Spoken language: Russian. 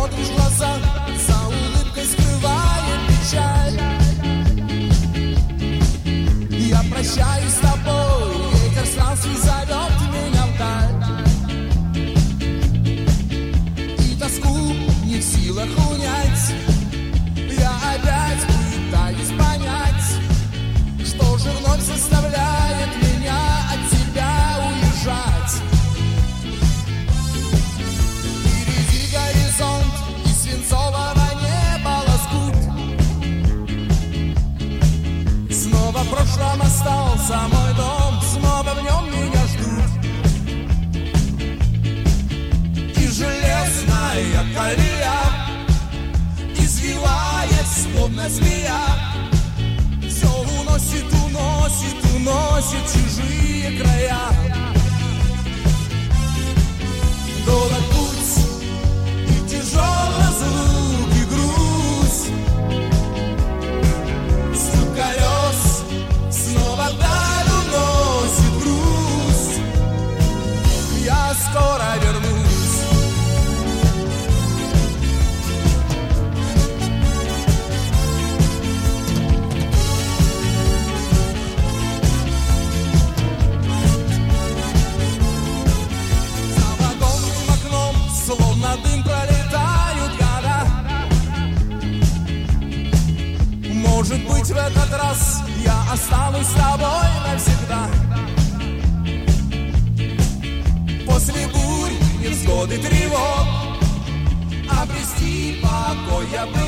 смотришь в глаза, за улыбкой скрывает печаль. Я прощаюсь с тобой, ветер странствий зовет меня вдаль. И тоску не в силах унять, я опять пытаюсь понять, что же вновь заставляет меня от тебя уезжать. Впереди горизонт и свинцового неба лоскут. Снова в прошлом остался мой дом, снова в нем меня ждут. И железная колея, извиваясь, словно змея, все уносит, уносит, уносит чужие края. Долг путь и тяжел разлук и грусть. Стук колес снова вдаль уносит грусть. Я скоро вернусь. Словно дым пролетают года. Может быть, в этот раз я останусь с тобой навсегда. После бурь, невзгод и тревог обрести покой я бы